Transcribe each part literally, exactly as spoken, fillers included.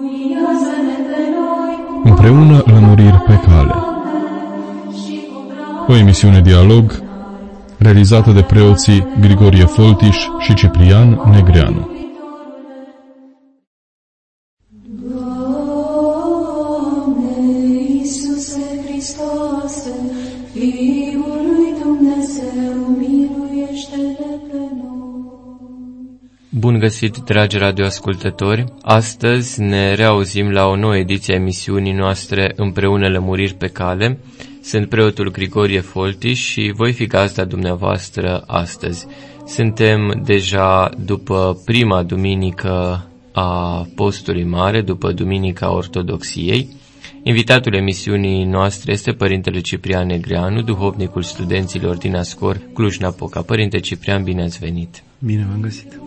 Împreună lămuriri pe cale. O emisiune dialog realizată de preoții Grigorie Foltiș și Ciprian Negreanu. Bun găsit, dragi radioascultători! Astăzi ne reauzim la o nouă ediție a emisiunii noastre Împreună lămuriri pe cale. Sunt preotul Grigorie Foltiș și voi fi gazda dumneavoastră astăzi. Suntem deja după prima duminică a postului mare, după Duminica Ortodoxiei. Invitatul emisiunii noastre este Părintele Ciprian Negreanu, duhovnicul studenților din Ascor, Cluj-Napoca. Părinte Ciprian, bine ați venit! Bine v-am găsit!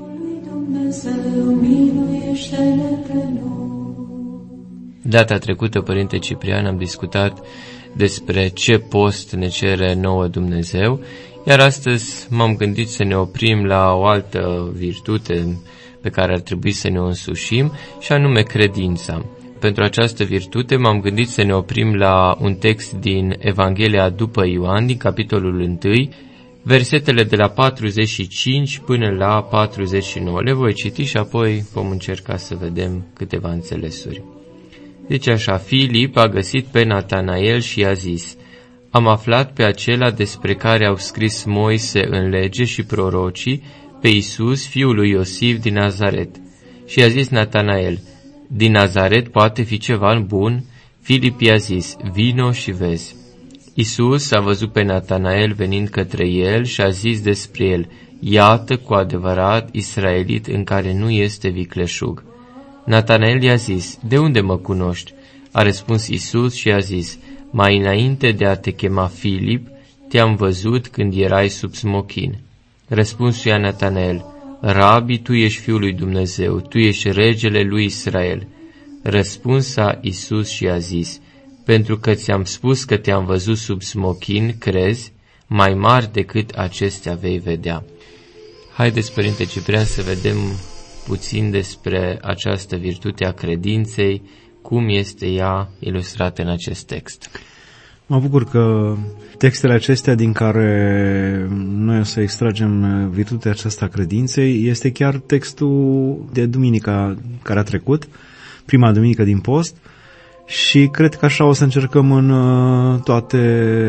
Data trecută, Părinte Ciprian, am discutat despre ce post ne cere nouă Dumnezeu, iar astăzi m-am gândit să ne oprim la o altă virtute pe care ar trebui să ne o însușim, și anume credința. Pentru această virtute m-am gândit să ne oprim la un text din Evanghelia după Ioan, din capitolul unu, versetele de la patruzeci și cinci până la patruzeci și nouă. Le voi citi și apoi vom încerca să vedem câteva înțelesuri. Zice așa: Filip a găsit pe Natanael și i-a zis: Am aflat pe acela despre care au scris Moise în lege și prorocii, pe Iisus, fiul lui Iosif din Nazaret. Și i-a zis Natanael: Din Nazaret poate fi ceva bun? Filip i-a zis: Vino și vezi. Iisus a văzut pe Natanael venind către el și a zis despre el: Iată cu adevărat israelit în care nu este vicleșug. Natanael i-a zis: De unde mă cunoști? A răspuns Iisus și a zis: Mai înainte de a te chema Filip, te-am văzut când erai sub smochin. Răspunsul i-a Natanael: Rabi, tu ești Fiul lui Dumnezeu, tu ești regele lui Israel. Răspunsa Iisus și a zis: Pentru că ți-am spus că te-am văzut sub smochin, crezi? Mai mari decât acestea vei vedea. Haideți, Părinte Ciprian, să vedem puțin despre această virtute a credinței, cum este ea ilustrată în acest text. Mă bucur că textele acestea din care noi o să extragem virtutea aceasta a credinței este chiar textul de duminica care a trecut, prima duminică din post, și cred că așa o să încercăm în toate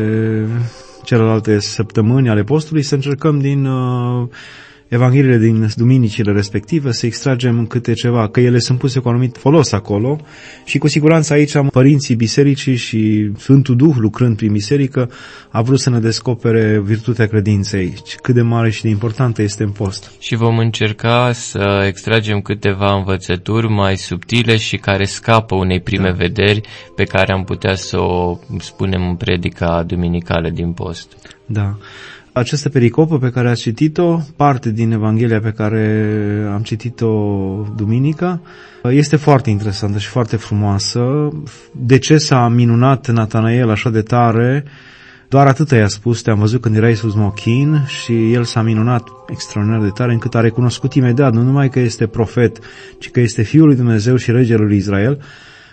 celelalte săptămâni ale postului, să încercăm din Evangheliile din duminicile respective să extragem câte ceva, că ele sunt puse cu anumit folos acolo și cu siguranță aici părinții bisericii și Sfântul Duh, lucrând prin biserică, a vrut să ne descopere virtutea credinței, cât de mare și de importantă este în post. Și vom încerca să extragem câteva învățături mai subtile și care scapă unei prime da. vederi pe care am putea să o spunem în predica duminicală din post. Da. Această pericopă pe care ați citit-o, parte din Evanghelia pe care am citit-o duminică, este foarte interesantă și foarte frumoasă. De ce s-a minunat Natanael așa de tare? Doar atât i-a spus: Te-am văzut când erai sub smochin, și el s-a minunat extraordinar de tare încât a recunoscut imediat nu numai că este profet, ci că este Fiul lui Dumnezeu și regele lui Israel.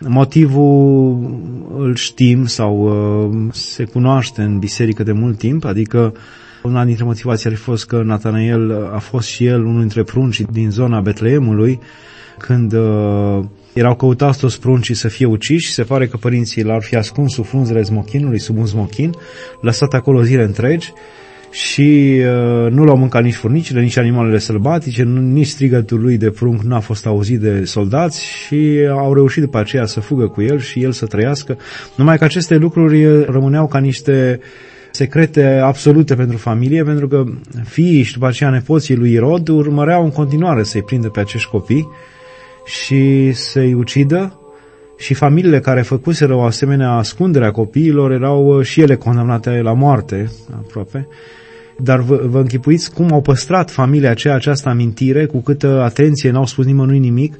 Motivul îl știm sau uh, se cunoaște în biserică de mult timp, adică una dintre motivații ar fi fost că Natanael a fost și el unul dintre pruncii din zona Betleemului, când uh, erau căutați toți pruncii să fie uciși. Se pare că părinții l-ar fi ascuns sub frunzele smochinului, sub un smochin, lăsat acolo zile întregi, și uh, nu l-au mâncat nici furnicile, nici animalele sălbatice, nici strigătul lui de prunc n-a fost auzit de soldați, și au reușit după aceea să fugă cu el și el să trăiască. Numai că aceste lucruri rămâneau ca niște secrete absolute pentru familie, pentru că fiii și după aceea nepoții lui Irod urmăreau în continuare să-i prindă pe acești copii și să-i ucidă, și familiile care făcuseră o asemenea ascundere a copiilor erau și ele condamnate la moarte, aproape. Dar vă, vă închipuiți cum au păstrat familia aceea această amintire, cu câtă atenție, n-au spus nimănui nimic,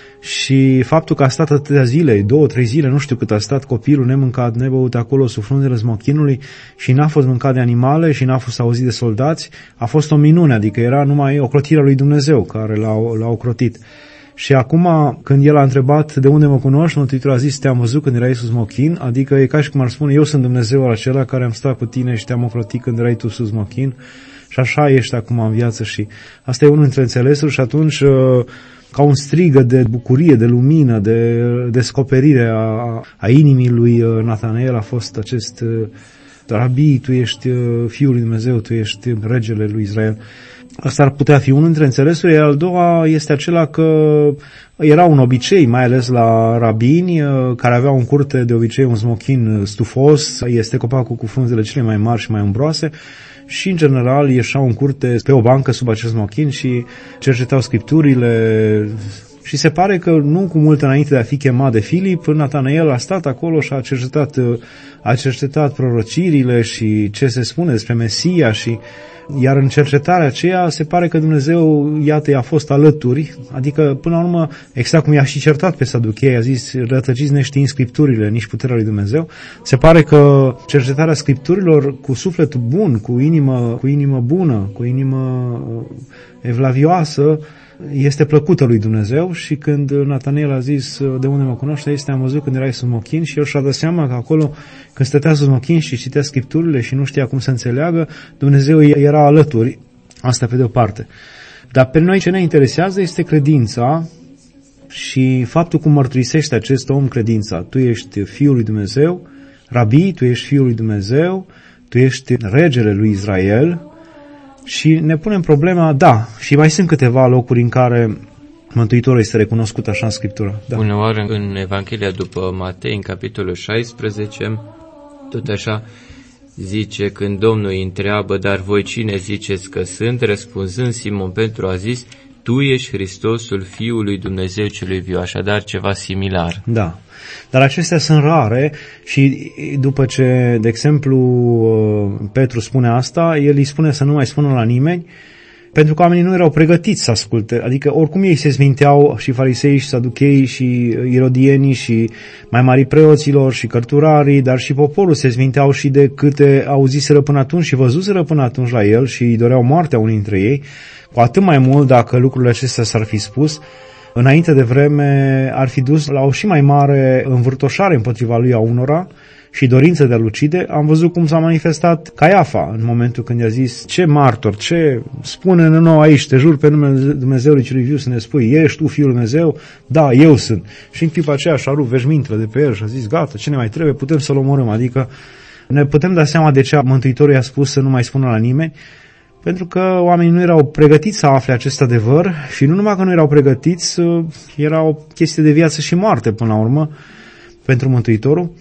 și faptul că a stat atâtea zile, două, trei zile, nu știu cât a stat copilul nemâncat, nebăut acolo sub frunzele smochinului și n-a fost mâncat de animale și n-a fost auzit de soldați, a fost o minune, adică era numai ocrotirea lui Dumnezeu care l-a, l-a ocrotit. Și acum, când el a întrebat de unde mă cunoști, Mântuitorul a zis, te-am văzut când erai sus mochin, adică e ca și cum ar spune, eu sunt Dumnezeul acela care am stat cu tine și te-am ocrotit când erai tu sus mochin și așa ești acum în viață. Și asta e unul dintre înțelesuri și atunci, ca un strigă de bucurie, de lumină, de descoperire a, a inimii lui Natanael a fost acest Rabi, tu ești Fiul lui Dumnezeu, tu ești regele lui Israel. Asta ar putea fi unul dintre înțelesuri, iar al doua este acela că era un obicei, mai ales la rabini, care aveau în curte de obicei un smochin stufos, este copacul cu frunzele cele mai mari și mai umbroase, și în general ieșeau în curte pe o bancă sub acest smochin și cercetau scripturile. Și se pare că nu cu mult înainte de a fi chemat de Filip, Natanael a stat acolo și a cercetat, a cercetat prorocirile și ce se spune despre Mesia și iar în cercetarea aceea se pare că Dumnezeu, iată, i-a fost alături, adică până la urmă, exact cum i-a și certat pe Saduchei, a zis, rătăciți neștiind Scripturile, nici puterea lui Dumnezeu, se pare că cercetarea Scripturilor cu suflet bun, cu inimă, cu inimă bună, cu inimă evlavioasă, este plăcută lui Dumnezeu. Și când Natanael a zis, de unde mă cunoști, este, am văzut când erai sus mochin, și el și-a dat seama că acolo, când stătea sus mochin și citea Scripturile și nu știa cum să înțeleagă, Dumnezeu era alături. Asta pe de o parte. Dar pe noi ce ne interesează este credința și faptul cum mărturisește acest om credința. Tu ești Fiul lui Dumnezeu, Rabi, tu ești Fiul lui Dumnezeu, tu ești regele lui Israel. Și ne punem problema, da, și mai sunt câteva locuri în care Mântuitorul este recunoscut așa în Scriptură. Da. Uneori în Evanghelia după Matei, în capitolul șaisprezece, tot așa zice, când Domnul îi întreabă, dar voi cine ziceți că sunt? Răspunzând, Simon Petru a zis, tu ești Hristosul Fiului Dumnezeu celui viu, așadar ceva similar. Da, dar acestea sunt rare și după ce, de exemplu, Petru spune asta, el îi spune să nu mai spună la nimeni, pentru că oamenii nu erau pregătiți să asculte, adică oricum ei se zminteau, și farisei și saduchei și irodienii și mai mari preoților și cărturarii, dar și poporul se zminteau și de câte auziseră până atunci și văzuseră până atunci la el și îi doreau moartea unii dintre ei, cu atât mai mult dacă lucrurile acestea s-ar fi spus, înainte de vreme ar fi dus la o și mai mare învârtoșare împotriva lui a unora și dorință de a-l ucide. Am văzut cum s-a manifestat Caiafa în momentul când i-a zis, ce martor, ce spune-ne nou aici, te jur pe numele Dumnezeului celui viu să ne spui, ești tu Fiul Dumnezeu? Da, eu sunt. Și în clipa aceea și-a rupt veșmintele de pe el și a zis, gata, ce ne mai trebuie, putem să-l omorâm. Adică ne putem da seama de ce Mântuitorul i-a spus să nu mai spună la nimeni, pentru că oamenii nu erau pregătiți să afle acest adevăr și nu numai că nu erau pregătiți, era o chestie de viață și moarte până la urmă pentru Mântuitorul.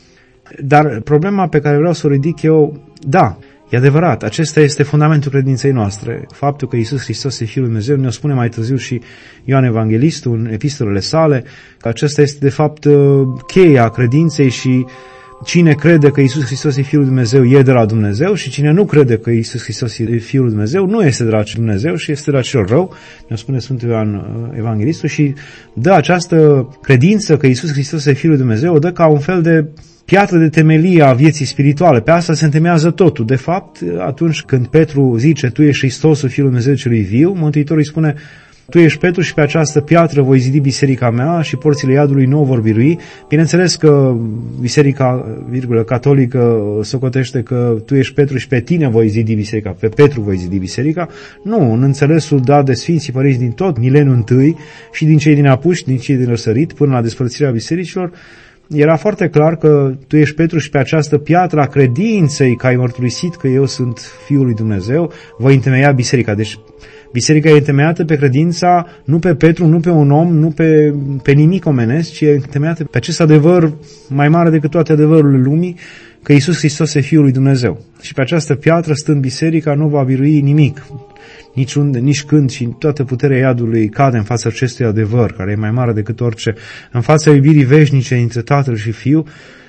Dar problema pe care vreau să o ridic eu, da, e adevărat, acesta este fundamentul credinței noastre. Faptul că Iisus Hristos e Fiul lui Dumnezeu, ne-o spune mai târziu și Ioan Evanghelistul în epistolele sale, că acesta este de fapt cheia credinței și cine crede că Iisus Hristos e Fiul lui Dumnezeu e de la Dumnezeu și cine nu crede că Iisus Hristos e Fiul lui Dumnezeu nu este de la Dumnezeu și este de la cel rău, ne spune Sfântul Ioan Evanghelistul, și dă această credință că Iisus Hristos e Fiul lui Dumnezeu, o dă ca un fel de piatră de temelie a vieții spirituale. Pe asta se întemeiază totul. De fapt, atunci când Petru zice, tu ești Hristosul Fiul lui Dumnezeu celui viu, Mântuitorul îi spune, tu ești Petru și pe această piatră voi zidi biserica mea și porțile iadului nu o vor birui. Bineînțeles că biserica, virgulă, catolică socotește că tu ești Petru și pe tine voi zidi biserica, pe Petru voi zidi biserica. Nu, în înțelesul dat de Sfinții Părinți din tot mileniul întâi și din cei din apuși, din cei din răsărit, până la despărțirea bisericilor, era foarte clar că tu ești Petru și pe această piatră a credinței că ai mărturisit că eu sunt Fiul lui Dumnezeu, voi întemeia biserica. Deci biserica e întemeiată pe credința, nu pe Petru, nu pe un om, nu pe, pe nimic omenesc, ci e întemeiată pe acest adevăr mai mare decât toate adevărurile lumii, că Iisus Hristos e Fiul lui Dumnezeu. Și pe această piatră, stând biserica, nu va birui nimic, nici unde, nici când, și toată puterea iadului cade în fața acestui adevăr, care e mai mare decât orice, în fața iubirii veșnice între Tatăl și Fiu,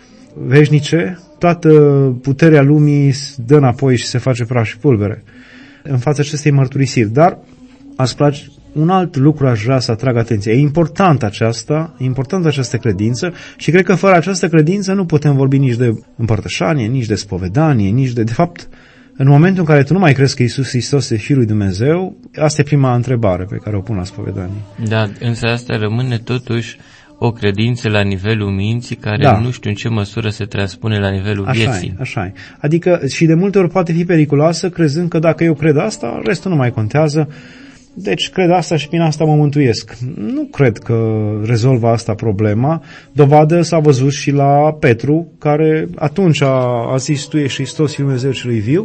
veșnice, toată puterea lumii dă înapoi și se face praf și pulbere în fața acestei mărturisiri. Dar, asupra un alt lucru aș vrea să atrag atenția. E important aceasta, e importantă această credință și cred că fără această credință nu putem vorbi nici de împărtășanie, nici de spovedanie, nici de... De fapt, În momentul în care tu nu mai crezi că Iisus Hristos e Fiul lui Dumnezeu, asta e prima întrebare pe care o pun la spovedanie. Da, însă asta rămâne totuși o credință la nivelul minții care Da. nu știu în ce măsură se transpune la nivelul Așa vieții. e, așa e. Adică și de multe ori poate fi periculoasă crezând că dacă eu cred asta, restul nu mai contează. Deci cred asta și prin asta mă mântuiesc. Nu cred că rezolvă asta problema. Dovadă s-a văzut și la Petru, care atunci a, a zis tu ești Hristos, Fiul Dumnezeu celui viu,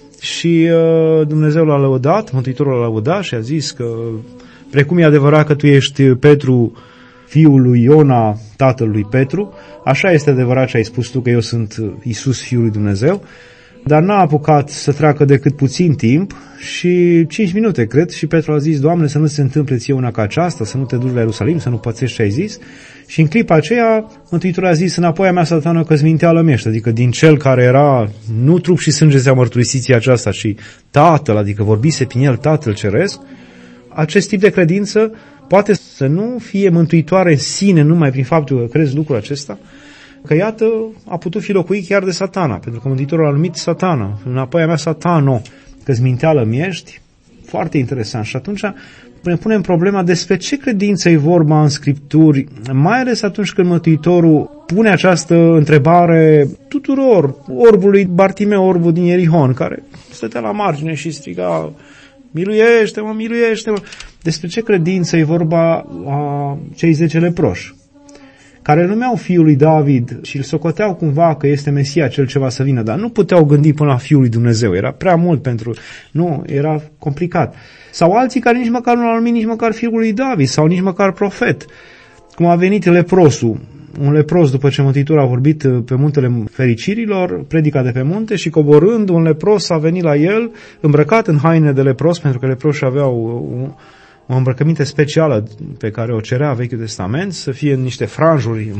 și uh, Dumnezeu l-a lăudat, Mântuitorul l-a lăudat și a zis că precum e adevărat că tu ești Petru, fiul lui Iona, tatăl lui Petru, așa este adevărat ce ai spus tu că eu sunt Iisus, Fiul lui Dumnezeu. Dar n-a apucat să treacă decât puțin timp și cinci minute, cred, și Petru a zis, Doamne, să nu se întâmple ție una ca aceasta, să nu te duci la Ierusalim, să nu pățești ce ai zis. Și în clipa aceea, Mântuitorul a zis, înapoi a mea, Satană, că-ți minteală miește, adică din cel care era, nu trup și sânge se-a mărturisiții aceasta, ci Tatăl, adică vorbise prin el Tatăl Ceresc. Acest tip de credință poate să nu fie mântuitoare în sine numai prin faptul că crezi lucrul acesta, că iată a putut fi locuit chiar de Satana, pentru că Mântuitorul a numit Satana, înapoi a mea Satano, că-ți minteală miești, foarte interesant. Și atunci ne punem problema despre ce credință e vorba în Scripturi, mai ales atunci când Mântuitorul pune această întrebare tuturor, orbului Bartimeu, orbul din Ierihon, care stătea la margine și striga, miluiește-mă, miluiește-mă. Despre ce credință e vorba a cei zece leproși, care îl numeau fiul lui David și îl socoteau cumva că este Mesia cel ce va să vină, dar nu puteau gândi până la Fiul lui Dumnezeu, era prea mult pentru... Nu, era complicat. Sau alții care nici măcar nu l-au numit nici măcar Fiul lui David, sau nici măcar profet. Cum a venit leprosul, un lepros după ce Mântuitorul a vorbit pe muntele fericirilor, predica de pe munte, și coborând, un lepros a venit la el, îmbrăcat în haine de lepros, pentru că leproșii aveau o îmbrăcăminte specială pe care o cerea Vechiul Testament, să fie în niște franjuri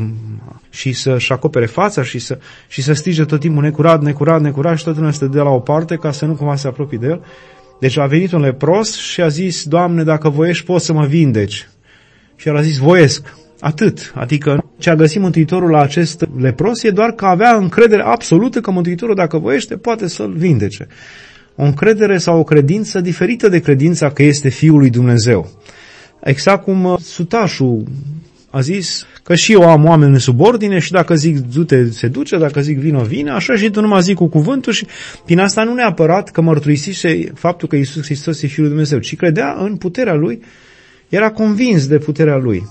și să-și acopere fața și să, și să strige tot timpul necurat, necurat, necurat, și tot lumea să dea la o parte ca să nu cumva se apropie de el. Deci a venit un lepros și a zis, Doamne, dacă voiești poți să mă vindeci. Și el a zis, voiesc. Atât. Adică ce a găsit Mântuitorul la acest lepros e doar că avea încredere absolută că Mântuitorul, dacă voiește, poate să-l vindece. O încredere sau o credință diferită de credința că este Fiul lui Dumnezeu. Exact cum sutașul a zis că și eu am oameni în subordine și dacă zic du-te, se duce, dacă zic vino, vine, așa și tu numai zic cu cuvântul, și prin asta nu neapărat că mărturisiște faptul că Iisus Hristos e Fiul lui Dumnezeu, ci credea în puterea Lui, era convins de puterea Lui.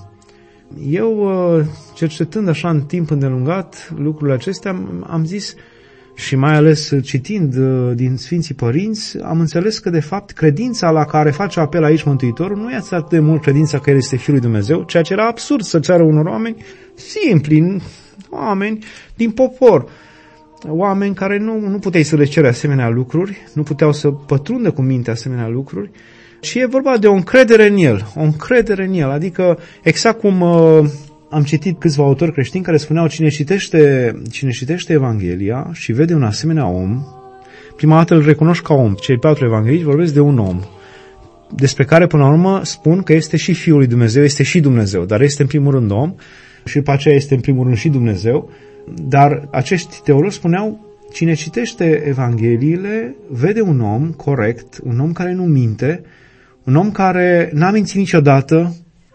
Eu, cercetând așa în timp îndelungat lucrurile acestea, am zis, și mai ales citind din Sfinții Părinți, am înțeles că de fapt credința la care face apel aici Mântuitorul nu e atât de mult credința că El este Fiul lui Dumnezeu, ceea ce era absurd să ceară unor oameni simpli, oameni din popor, oameni care nu, nu puteai să le cere asemenea lucruri, nu puteau să pătrundă cu minte asemenea lucruri, și e vorba de o încredere în El, o încredere în El, adică exact cum... Uh, Am citit câțiva autori creștini care spuneau, cine citește, cine citește Evanghelia și vede un asemenea om, prima dată îl recunoști ca om. Cei patru evangheliști vorbesc de un om, despre care până la urmă spun că este și Fiul lui Dumnezeu, este și Dumnezeu, dar este în primul rând om și după aceea este în primul rând și Dumnezeu. Dar acești teologi spuneau, cine citește Evangheliile vede un om corect, un om care nu minte, un om care n-a mințit niciodată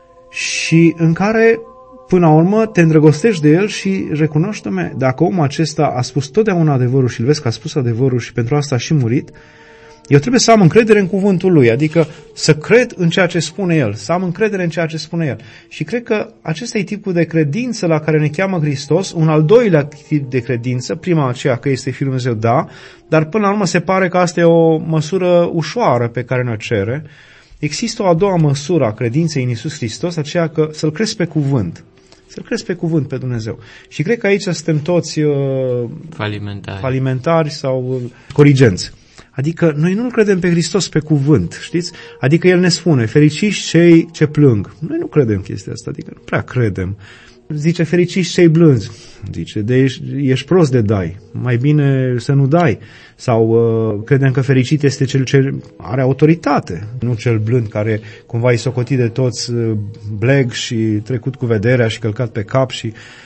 și în care până la urmă te îndrăgostești de el și recunoaște-mă, dacă omul acesta a spus totdeauna adevărul și îl vezi că a spus adevărul și pentru asta a și murit, eu trebuie să am încredere în cuvântul lui, adică să cred în ceea ce spune el, să am încredere în ceea ce spune el. Și cred că acesta e tipul de credință la care ne cheamă Hristos, un al doilea tip de credință, prima aceea că este Fiul Dumnezeu, da, dar până la urmă se pare că asta e o măsură ușoară pe care ne cere. Există o a doua măsură a credinței în Iisus Hristos, aceea că să-L crezi pe cuvânt. Să-L crezi pe cuvânt pe Dumnezeu. Și cred că aici suntem toți uh, falimentari. falimentari sau uh, corigenți. Adică noi nu-L credem pe Hristos pe cuvânt, știți? Adică El ne spune, fericiți cei ce plâng. Noi nu credem chestia asta, adică nu prea credem. Zice, fericiți cei blânzi. Zice, de ești, ești prost de dai, mai bine să nu dai. Sau uh, credem că fericit este cel ce are autoritate, nu cel blând care cumva e socotit de toți uh, bleg și trecut cu vederea și călcat pe cap și,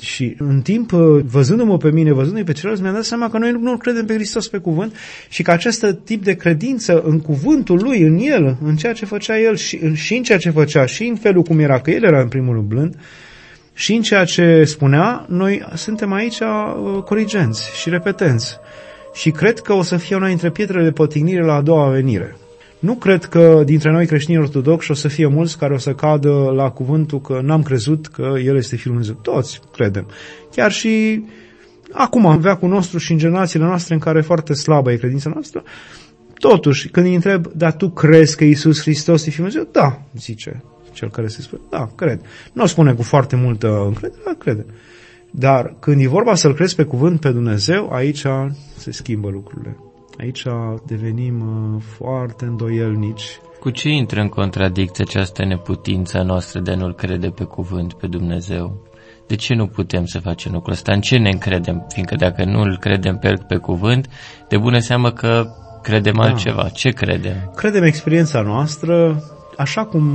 Și în timp, văzându-mă pe mine, văzându-i pe ceilalți, mi-am dat seama că noi nu credem pe Hristos pe cuvânt și că acest tip de credință în cuvântul lui, în el, în ceea ce făcea el și, și în ceea ce făcea și în felul cum era, că el era în primul rând blând, și în ceea ce spunea, noi suntem aici corigenți și repetenți. Și cred că o să fie una dintre pietrele de potignire la a doua venire. Nu cred că dintre noi creștini ortodoxi o să fie mulți care o să cadă la cuvântul că n-am crezut că El este Fiul lui Dumnezeu. Toți credem. Chiar și acum, în veacul nostru și în generațiile noastre în care foarte slabă e credința noastră, totuși, când îi întreb, dar tu crezi că Iisus Hristos e Fiul lui Dumnezeu? Da, zice cel care se spune. Da, cred. Nu o spune cu foarte multă încredere, dar crede. Dar când e vorba să-L crezi pe cuvânt pe Dumnezeu, aici se schimbă lucrurile. Aici devenim uh, foarte îndoielnici. Cu ce intră în contradicție această neputință noastră de a nu-L crede pe cuvânt pe Dumnezeu? De ce nu putem să facem lucrul ăsta? În ce ne încredem? Fiindcă dacă nu îl credem pe El pe cuvânt, de bună seamă că credem da. altceva. Ce credem? Credem experiența noastră, așa cum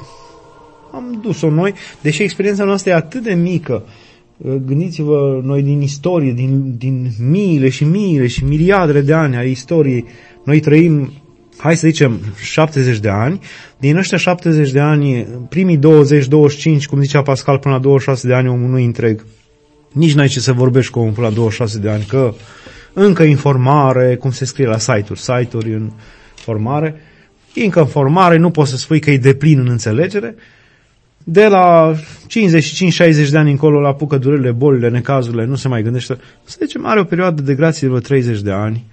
am dus-o noi, deși experiența noastră e atât de mică. Gândiți-vă, noi din istorie, din, din miile și miile și miliardele de ani ai istoriei, noi trăim, hai să zicem, șaptezeci de ani. Din ăștia șaptezeci de ani, primii douăzeci douăzeci și cinci, cum zicea Pascal, până la douăzeci și șase de ani omul nu întreg. Nici n-ai ce să vorbești cu omul până la douăzeci și șase de ani, că încă informare, cum se scrie la site-uri, site-uri în formare, încă în formare, nu poți să spui că e deplin în înțelegere. De la cincizeci și cinci șaizeci de ani încolo la apucă durerile, bolile, necazurile, nu se mai gândește. Să zicem, are o perioadă de grație de vreo treizeci de ani,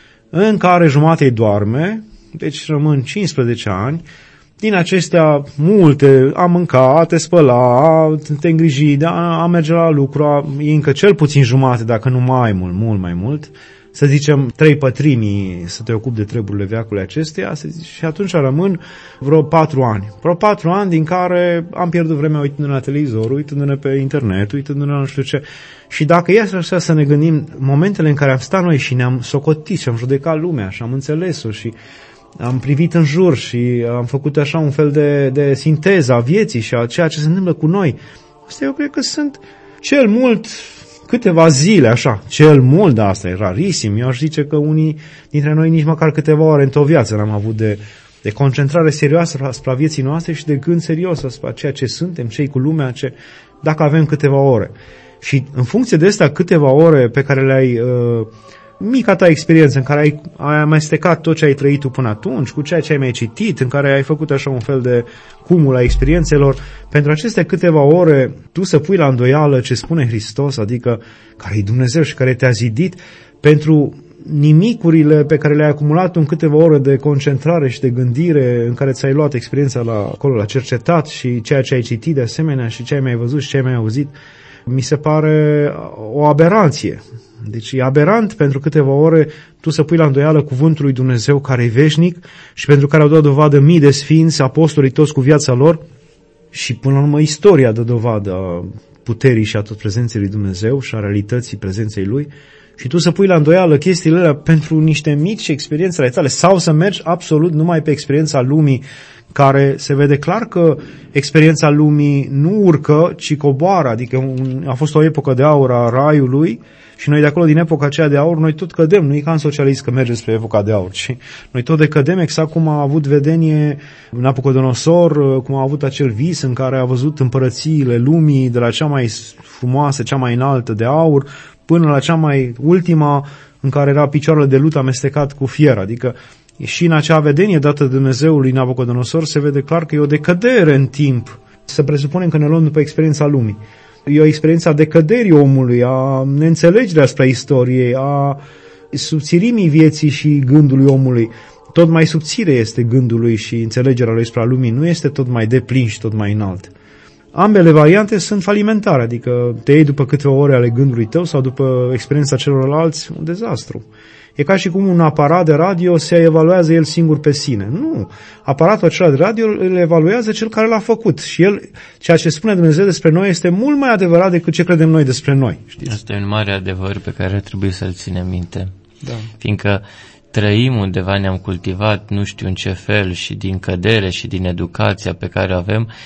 în care jumate îi doarme, deci rămân cincisprezece ani. Din acestea, multe, a mânca, a te spăla, a te îngriji, a, a merge la lucru, a, e încă cel puțin jumate, dacă nu mai mult, mult mai mult. Să zicem, trei pătrimii să te ocupi de treburile veacului acesteia, să zici, și atunci rămân vreo patru ani. Vreo patru ani din care am pierdut vremea uitându-ne la televizor, uitându-ne pe internet, uitându-ne la nu știu ce. Și dacă e așa să ne gândim, momentele în care am stat noi și ne-am socotit și am judecat lumea și am înțeles-o și am privit în jur și am făcut așa un fel de, de sinteză a vieții și a ceea ce se întâmplă cu noi, asta eu cred că sunt cel mult câteva zile, așa, cel mult, dar asta e rarisim. Eu aș zice că unii dintre noi nici măcar câteva ore într-o viață n-am avut de, de concentrare serioasă asupra vieții noastre și de gând serios asupra ceea ce suntem, ce cu lumea, ce, dacă avem câteva ore. Și în funcție de astea câteva ore pe care le-ai, uh, mica ta experiență în care ai, ai amestecat tot ce ai trăit tu până atunci, cu ceea ce ai mai citit, în care ai făcut așa un fel de cumul a experiențelor, pentru aceste câteva ore tu să pui la îndoială ce spune Hristos, adică care e Dumnezeu și care te-a zidit, pentru nimicurile pe care le-ai acumulat în câteva ore de concentrare și de gândire în care ți-ai luat experiența la acolo, la cercetat și ceea ce ai citit de asemenea și ce ai mai văzut și ce ai mai auzit, mi se pare o aberanție. Deci e aberant pentru câteva ore tu să pui la îndoială cuvântul lui Dumnezeu care e veșnic și pentru care au dat dovadă mii de sfinți, apostolii toți cu viața lor și până la urmă istoria dă dovadă a puterii și a tot prezenței lui Dumnezeu și a realității prezenței lui și tu să pui la îndoială chestiile alea pentru niște mici experiențe ale tale sau să mergi absolut numai pe experiența lumii care se vede clar că experiența lumii nu urcă, ci coboară, adică un, a fost o epocă de aur a raiului și noi de acolo, din epoca aceea de aur, noi tot cădem, nu e ca în socialist că merge spre epoca de aur, ci noi tot decădem exact cum a avut vedenie Nabucodonosor, cum a avut acel vis în care a văzut împărățiile lumii de la cea mai frumoasă, cea mai înaltă de aur, până la cea mai ultima în care era picioarele de lut amestecat cu fier, adică și în acea vedenie dată de Dumnezeului Nabucodonosor se vede clar că e o decădere în timp. Să presupunem că ne luăm după experiența lumii. E o experiență a decăderii omului, a neînțelegerii asupra istoriei, a subțirimii vieții și gândului omului. Tot mai subțire este gândul lui și înțelegerea lui asupra lumii, nu este tot mai deplin și tot mai înalt. Ambele variante sunt falimentare, adică te iei după câteva ore ale gândului tău sau după experiența celorlalți, un dezastru. E ca și cum un aparat de radio se evaluează el singur pe sine. Nu. Aparatul acela de radio îl evaluează cel care l-a făcut. Și el, ceea ce spune Dumnezeu despre noi este mult mai adevărat decât ce credem noi despre noi. Știți? Asta e un mare adevăr pe care trebuie să-l ținem minte. Da. Fiindcă trăim undeva, ne-am cultivat nu știu în ce fel și din cădere și din educația pe care o avem,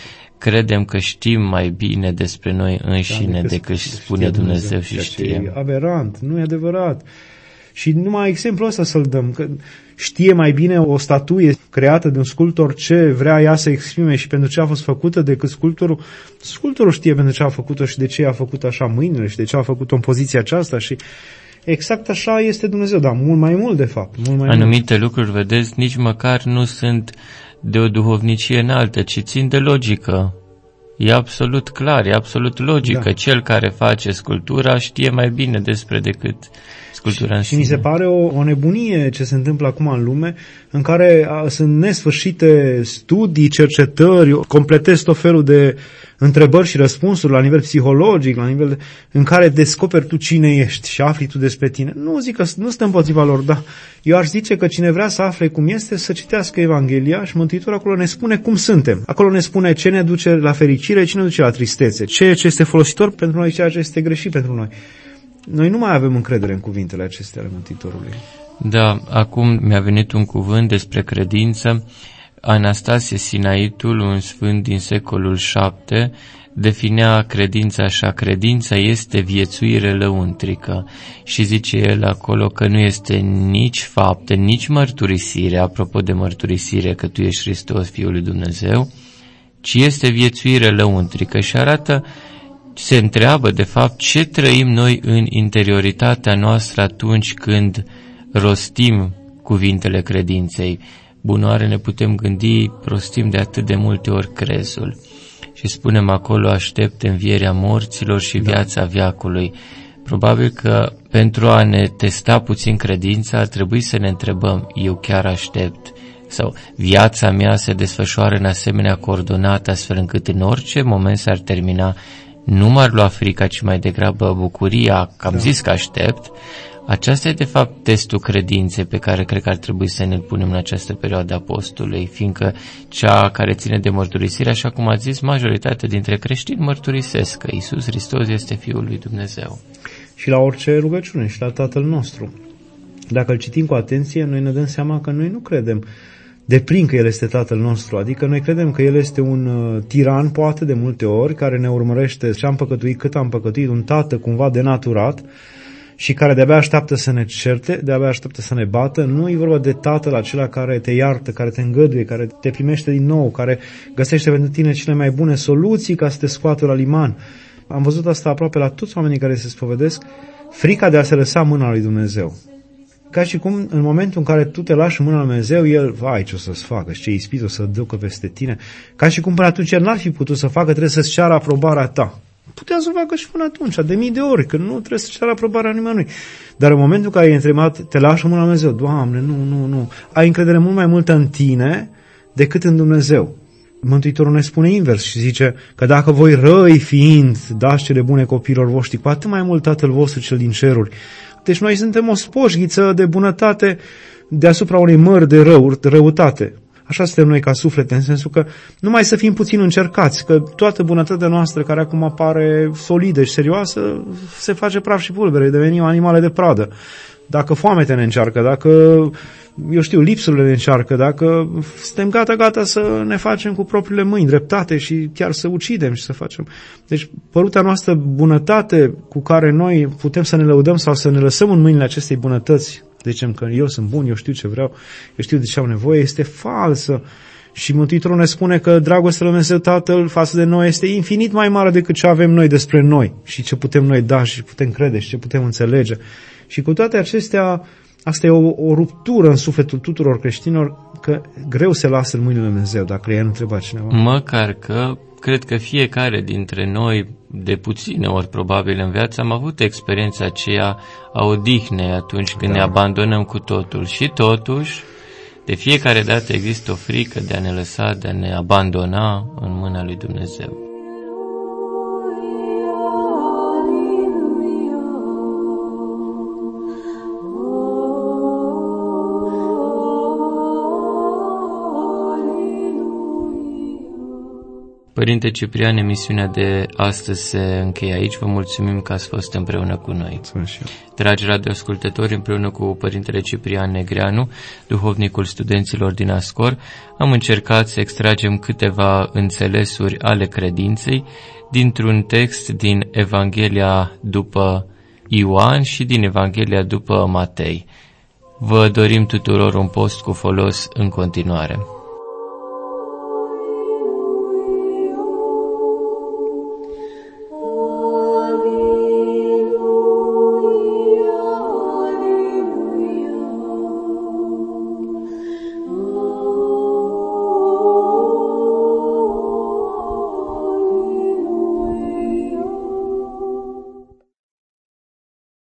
credem că știm mai bine despre noi înșine decât, decât spune Dumnezeu, Dumnezeu și știe. E aberant, nu e adevărat. Și numai exemplul ăsta să-l dăm, că știe mai bine o statuie creată de un sculptor ce vrea ea să exprime și pentru ce a fost făcută decât sculptorul. Sculptorul știe pentru ce a făcut-o și de ce a făcut așa mâinile și de ce a făcut-o în poziția aceasta și exact așa este Dumnezeu, dar mult mai mult de fapt. Mult mai Anumite mult. lucruri, vedeți, nici măcar nu sunt de o duhovnicie înaltă, ci țin de logică. E absolut clar, e absolut logică. Da. Cel care face sculptura știe mai bine despre decât sculptura în și, sine. Și mi se pare o, o nebunie ce se întâmplă acum în lume, în care a, sunt nesfârșite studii, cercetări, completezi tot felul de întrebări și răspunsuri la nivel psihologic, la nivel de, în care descoperi tu cine ești și afli tu despre tine. Nu zic că nu stă împotriva lor, dar eu aș zice că cine vrea să afle cum este, să citească Evanghelia și Mântuitorul acolo ne spune cum suntem. Acolo ne spune ce ne duce la fericire, ce ne duce la tristețe, ceea ce este folositor pentru noi, ceea ce este greșit pentru noi. Noi nu mai avem încredere în cuvintele acestea ale Mântuitorului. Da, acum mi-a venit un cuvânt despre credință. Anastasie Sinaitul, un sfânt din secolul șapte, definea credința așa: credința este viețuire lăuntrică, și zice el acolo că nu este nici fapte, nici mărturisire, apropo de mărturisire că tu ești Hristos, Fiul lui Dumnezeu, ci este viețuire lăuntrică și arată, se întreabă de fapt ce trăim noi în interioritatea noastră atunci când rostim cuvintele credinței. Bunoare ne putem gândi, rostim de atât de multe ori crezul și spunem acolo: aștept învierea morților și viața veacului. Probabil că pentru a ne testa puțin credința ar trebui să ne întrebăm: eu chiar aștept? Sau viața mea se desfășoară în asemenea coordonată astfel încât în orice moment s-ar termina, nu m-ar lua frica, ci mai degrabă bucuria că am da. zis că aștept? Aceasta e de fapt testul credinței pe care cred că ar trebui să ne-l punem în această perioadă a postului, fiindcă cea care ține de mărturisire, așa cum ați zis, majoritatea dintre creștini mărturisesc că Iisus Hristos este Fiul lui Dumnezeu. Și la orice rugăciune și la Tatăl nostru. Dacă îl citim cu atenție, noi ne dăm seama că noi nu credem deplin că El este Tatăl nostru, adică noi credem că El este un uh, tiran, poate de multe ori, care ne urmărește ce am păcătuit, cât am păcătuit, un tată cumva denaturat și care de-abia așteaptă să ne certe, de-abia așteaptă să ne bată. Nu e vorba de Tatăl acela care te iartă, care te îngăduie, care te primește din nou, care găsește pentru tine cele mai bune soluții ca să te scoată la liman. Am văzut asta aproape la toți oamenii care se spovedesc, frica de a se lăsa mâna lui Dumnezeu. Ca și cum în momentul în care tu te lași în mâna lui Dumnezeu, El, vai, ce o să-ți facă și ce ispit o să ducă peste tine. Ca și cum până atunci El n-ar fi putut să facă, trebuie să-ți ceară aprobarea ta. Putea să o facă și până atunci, de mii de ori, că nu trebuie să ceară aprobarea nimănui. Dar în momentul în care ai întrebat, te lași în mâna lui Dumnezeu, Doamne, nu, nu, nu, ai încredere mult mai multă în tine decât în Dumnezeu. Mântuitorul ne spune invers și zice că dacă voi răi fiind dați cele bune copiilor voștri, cu atât mai mult Tatăl vostru cel din ceruri. Deci noi suntem o spoșghiță de bunătate deasupra unei mări de rău, de răutate. Așa suntem noi ca suflete, în sensul că numai să fim puțin încercați, că toată bunătatea noastră care acum apare solidă și serioasă se face praf și pulbere, devenim animale de pradă. Dacă foamea ne încearcă, dacă, eu știu, lipsurile ne încearcă, dacă suntem gata-gata să ne facem cu propriile mâini dreptate și chiar să ucidem și să facem. Deci păruta noastră bunătate cu care noi putem să ne lăudăm sau să ne lăsăm în mâinile acestei bunătăți, zicem că eu sunt bun, eu știu ce vreau, eu știu de ce am nevoie, este falsă. Și Mântuitorul ne spune că dragostea lui Dumnezeu Tatăl față de noi este infinit mai mare decât ce avem noi despre noi și ce putem noi da și putem crede și ce putem înțelege. Și cu toate acestea, asta e o, o ruptură în sufletul tuturor creștinilor, că greu se lasă în mâinile lui Dumnezeu, dacă i-a întrebat cineva. Măcar că cred că fiecare dintre noi, de puține ori probabil în viață, am avut experiența aceea a odihnei atunci când da. ne abandonăm cu totul. Și totuși, de fiecare dată există o frică de a ne lăsa, de a ne abandona în mâna lui Dumnezeu. Părinte Ciprian, emisiunea de astăzi se încheie aici. Vă mulțumim că ați fost împreună cu noi. Dragi radioascultători, împreună cu Părintele Ciprian Negreanu, duhovnicul studenților din Ascor, am încercat să extragem câteva înțelesuri ale credinței dintr-un text din Evanghelia după Ioan și din Evanghelia după Matei. Vă dorim tuturor un post cu folos în continuare.